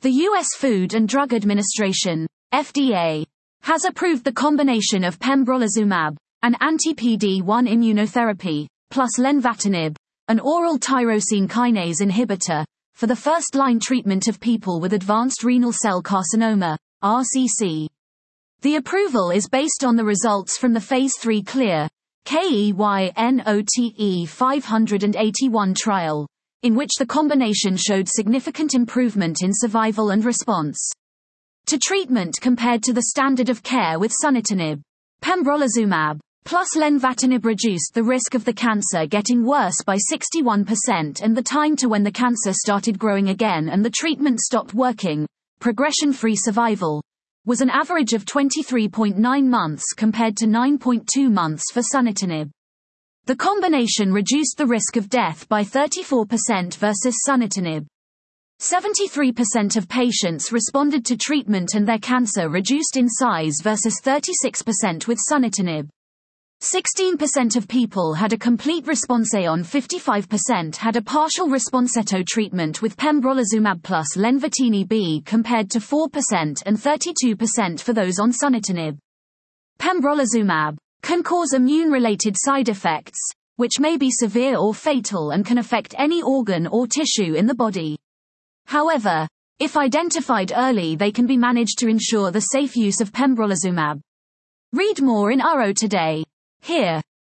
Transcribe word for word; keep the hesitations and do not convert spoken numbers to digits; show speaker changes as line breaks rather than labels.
The U S Food and Drug Administration, F D A, has approved the combination of pembrolizumab, an anti-P D one immunotherapy, plus lenvatinib, an oral tyrosine kinase inhibitor, for the first-line treatment of people with advanced renal cell carcinoma, R C C. The approval is based on the results from the Phase three CLEAR, KEYNOTE five eighty-one trial, in which the combination showed significant improvement in survival and response to treatment compared to the standard of care with sunitinib. Pembrolizumab plus lenvatinib reduced the risk of the cancer getting worse by sixty-one percent and the time to when the cancer started growing again and the treatment stopped working, progression-free survival, was an average of twenty-three point nine months compared to nine point two months for sunitinib. The combination reduced the risk of death by thirty-four percent versus sunitinib. seventy-three percent of patients responded to treatment and their cancer reduced in size versus thirty-six percent with sunitinib. sixteen percent of people had a complete response and fifty-five percent had a partial response to treatment with pembrolizumab plus lenvatinib compared to four percent and thirty-two percent for those on sunitinib. Pembrolizumab can cause immune-related side effects, which may be severe or fatal and can affect any organ or tissue in the body. However, if identified early, they can be managed to ensure the safe use of pembrolizumab. Read more in Uro today. Here.